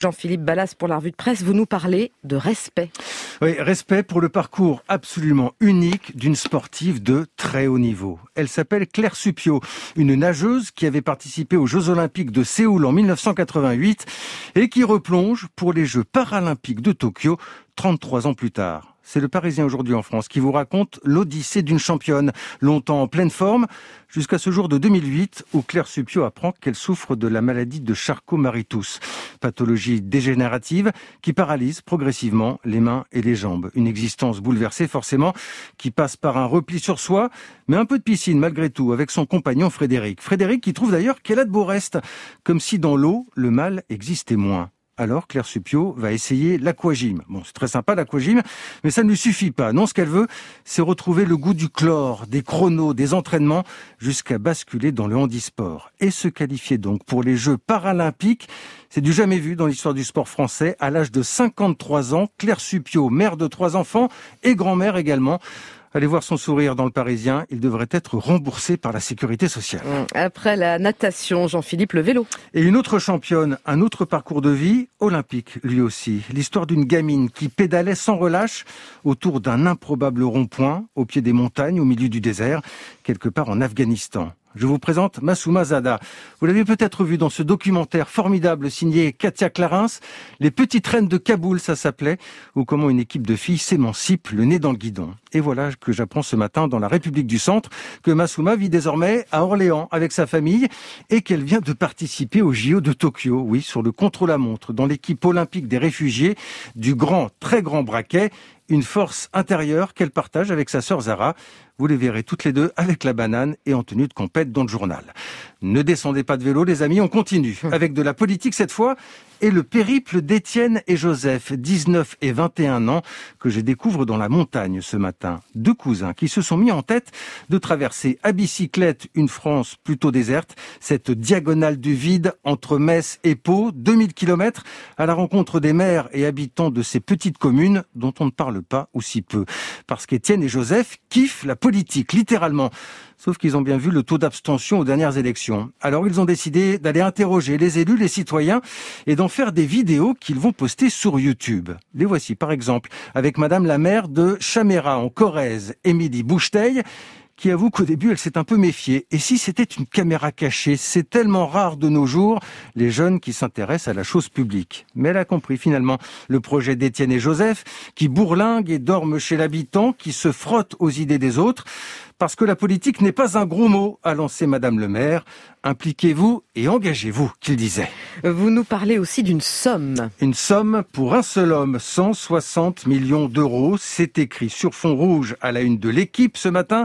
Jean-Philippe Ballas pour la revue de presse, vous nous parlez de respect. Oui, respect pour le parcours absolument unique d'une sportive de très haut niveau. Elle s'appelle Claire Supiot, une nageuse qui avait participé aux Jeux Olympiques de Séoul en 1988 et qui replonge pour les Jeux Paralympiques de Tokyo 33 ans plus tard. C'est le Parisien aujourd'hui en France qui vous raconte l'odyssée d'une championne, longtemps en pleine forme, jusqu'à ce jour de 2008 où Claire Supiot apprend qu'elle souffre de la maladie de Charcot-Marie-Tooth, pathologie dégénérative qui paralyse progressivement les mains et les jambes. Une existence bouleversée forcément, qui passe par un repli sur soi, mais un peu de piscine malgré tout avec son compagnon Frédéric. Frédéric qui trouve d'ailleurs qu'elle a de beaux restes, comme si dans l'eau, le mal existait moins. Alors, Claire Supiot va essayer l'aquagym. Bon, c'est très sympa l'aquagym, mais ça ne lui suffit pas. Non, ce qu'elle veut, c'est retrouver le goût du chlore, des chronos, des entraînements, jusqu'à basculer dans le handisport. Et se qualifier donc pour les Jeux Paralympiques, c'est du jamais vu dans l'histoire du sport français. À l'âge de 53 ans, Claire Supiot, mère de 3 enfants et grand-mère également. Allez voir son sourire dans le Parisien, il devrait être remboursé par la Sécurité sociale. Après la natation, Jean-Philippe, le vélo. Et une autre championne, un autre parcours de vie, olympique lui aussi. L'histoire d'une gamine qui pédalait sans relâche autour d'un improbable rond-point, au pied des montagnes, au milieu du désert, quelque part en Afghanistan. Je vous présente Massouma Zada. Vous l'avez peut-être vu dans ce documentaire formidable signé Katia Clarins, Les petites reines de Kaboul, ça s'appelait, ou comment une équipe de filles s'émancipe le nez dans le guidon. Et voilà que j'apprends ce matin dans la République du Centre que Massouma vit désormais à Orléans avec sa famille et qu'elle vient de participer au JO de Tokyo, oui, sur le contre-la-montre, dans l'équipe olympique des réfugiés du très grand braquet, une force intérieure qu'elle partage avec sa sœur Zara. Vous les verrez toutes les deux avec la banane et en tenue de compète dans le journal. Ne descendez pas de vélo, les amis, on continue. Avec de la politique cette fois et le périple d'Étienne et Joseph, 19 et 21 ans, que je découvre dans la montagne ce matin. 2 cousins qui se sont mis en tête de traverser à bicyclette une France plutôt déserte, cette diagonale du vide entre Metz et Pau, 2000 km, à la rencontre des maires et habitants de ces petites communes dont on ne parle pas ou si peu. Parce qu'Étienne et Joseph kiffent la politique, littéralement. Sauf qu'ils ont bien vu le taux d'abstention aux dernières élections. Alors ils ont décidé d'aller interroger les élus, les citoyens, et d'en faire des vidéos qu'ils vont poster sur YouTube. Les voici par exemple avec Madame la maire de Chaméra en Corrèze, Émilie Boucheteil, qui avoue qu'au début, elle s'est un peu méfiée. Et si c'était une caméra cachée? C'est tellement rare de nos jours, les jeunes qui s'intéressent à la chose publique. Mais elle a compris finalement le projet d'Étienne et Joseph, qui bourlinguent et dorment chez l'habitant, qui se frottent aux idées des autres. Parce que la politique n'est pas un gros mot, a lancé Madame le maire. Impliquez-vous et engagez-vous, qu'il disait. Vous nous parlez aussi d'une somme. Une somme pour un seul homme, 160 millions d'euros. C'est écrit sur fond rouge à la une de l'Équipe ce matin.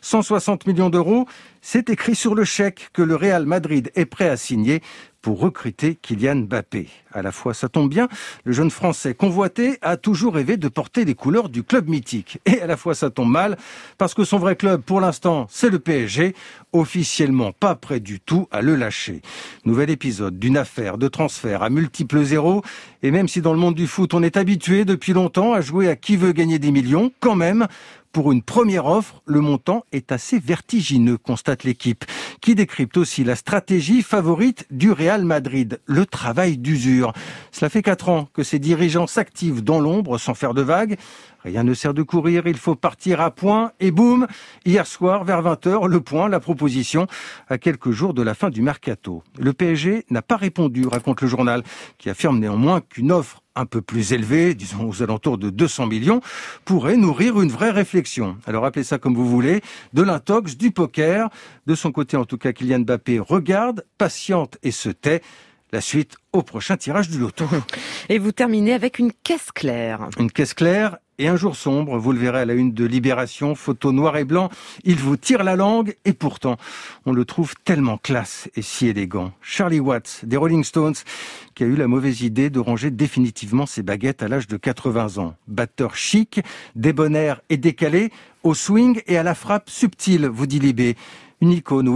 160 millions d'euros, c'est écrit sur le chèque que le Real Madrid est prêt à signer pour recruter Kylian Mbappé. À la fois, ça tombe bien, le jeune Français convoité a toujours rêvé de porter les couleurs du club mythique. Et à la fois, ça tombe mal, parce que son vrai club, pour l'instant, c'est le PSG, officiellement pas prêt du tout à le lâcher. Nouvel épisode d'une affaire de transfert à multiples zéros, et même si dans le monde du foot, on est habitué depuis longtemps à jouer à qui veut gagner des millions, quand même, pour une première offre, le montant est assez vertigineux, constate l'Équipe, qui décrypte aussi la stratégie favorite du Real Madrid, le travail d'usure. Cela fait 4 ans que ses dirigeants s'activent dans l'ombre sans faire de vagues. Rien ne sert de courir, il faut partir à point et boum, hier soir vers 20h, le point, la proposition, à quelques jours de la fin du mercato. Le PSG n'a pas répondu, raconte le journal, qui affirme néanmoins qu'une offre un peu plus élevée, disons aux alentours de 200 millions, pourrait nourrir une vraie réflexion. Alors appelez ça comme vous voulez, de l'intox, du poker. De son côté, en tout cas, Kylian Mbappé regarde, patiente et se tait. La suite au prochain tirage du loto. Et vous terminez avec une caisse claire. Une caisse claire et un jour sombre, vous le verrez à la une de Libération, photo noir et blanc, il vous tire la langue et pourtant, on le trouve tellement classe et si élégant. Charlie Watts, des Rolling Stones, qui a eu la mauvaise idée de ranger définitivement ses baguettes à l'âge de 80 ans. Batteur chic, débonnaire et décalé, au swing et à la frappe subtile, vous dit Libé. Une icône, oui,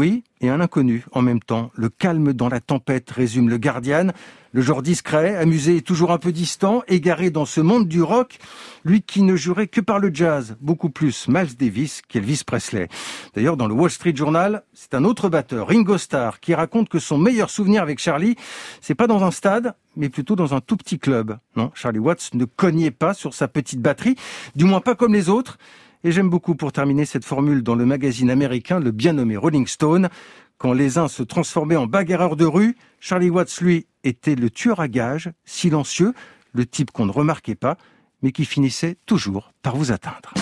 et un inconnu en même temps. Le calme dans la tempête, résume le Guardian. Le genre discret, amusé et toujours un peu distant, égaré dans ce monde du rock, lui qui ne jurait que par le jazz, beaucoup plus Miles Davis qu'Elvis Presley. D'ailleurs, dans le Wall Street Journal, c'est un autre batteur, Ringo Starr, qui raconte que son meilleur souvenir avec Charlie, c'est pas dans un stade, mais plutôt dans un tout petit club. Non, Charlie Watts ne cognait pas sur sa petite batterie, du moins pas comme les autres. Et j'aime beaucoup, pour terminer, cette formule dans le magazine américain, le bien nommé Rolling Stone. Quand les uns se transformaient en bagarreurs de rue, Charlie Watts, lui, était le tueur à gages, silencieux, le type qu'on ne remarquait pas, mais qui finissait toujours par vous atteindre.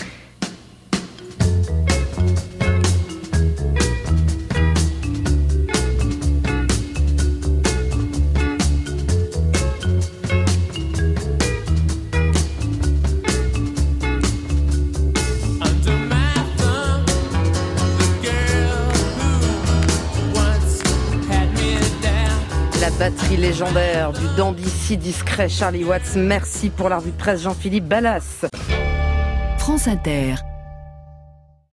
La batterie légendaire du dandy si discret Charlie Watts. Merci pour la revue de presse Jean-Philippe Ballas. France Inter.